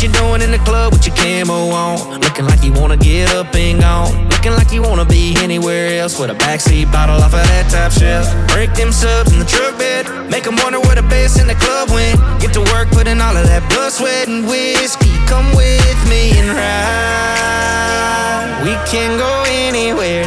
what you doing in the club with your camo on? Looking like you wanna get up and gone. Looking like you wanna be anywhere else with a backseat bottle off of that top shelf. Break them subs in the truck bed, make them wonder where the bass in the club went. Get to work putting all of that blood, sweat, and whiskey. Come with me and ride. We can go anywhere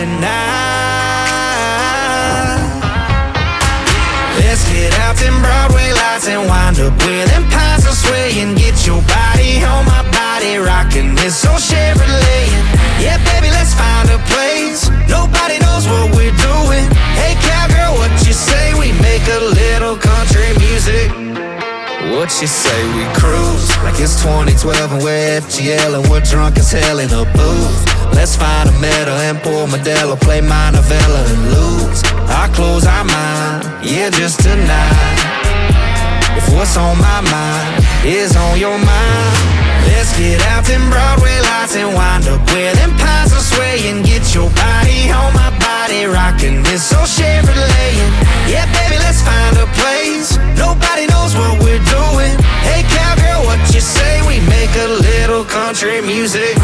tonight. Let's get out them Broadway lights and wind up where them pines are swaying. Get your body on my body, rocking this old Chevrolet. Yeah, baby, let's find a place. Nobody knows what we're doing. Hey, cowgirl, what you say? We make a little country music. What you say? We cruise like it's 2012 and we're FGL and we're drunk as hell in a booth. Let's find a meadow and pour Modelo, play my novella and lose. Our clothes are mine, yeah, just tonight. If what's on my mind is on your mind, let's get out them Broadway lights and wind up where them pines are swaying. Get your body on my body, rocking this old Chevrolet. Yeah, baby, let's find a place. Nobody knows what we're doing. Hey, cowgirl, what you say? We make a little country music.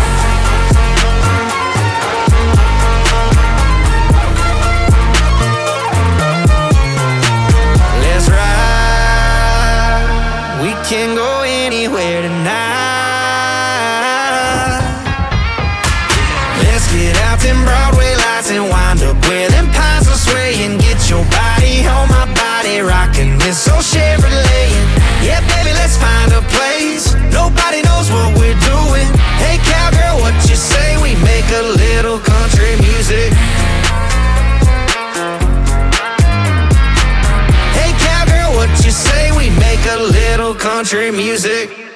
Let's ride. We can go anywhere tonight. Let's get out them Broadway lights and wind up where them pines are swaying. Get your body on my body, rocking this old Chevrolet. Yeah, baby, let's find a place. Nobody knows what we're doing. Hey, cowgirl, what you say? We make a little country music. Hey, cowgirl, what you say? We make a little country music.